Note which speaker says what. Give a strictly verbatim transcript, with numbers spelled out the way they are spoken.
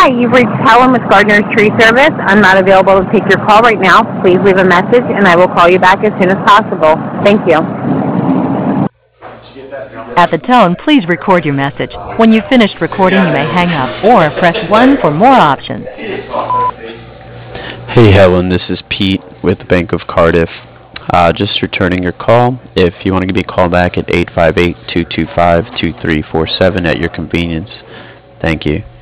Speaker 1: you've reached Helen with Gardner's Tree Service. I'm not available to take your call right now. Please leave a message, and I will call you back as soon as possible. Thank you.
Speaker 2: At the tone, please record your message. When you've finished recording, you may hang up or press one for more options.
Speaker 3: Hey Helen, this is Pete with the Bank of Cardiff. Uh, just returning your call. If you want to give me a call back at eight five eight, two two five, two three four seven at your convenience. Thank you.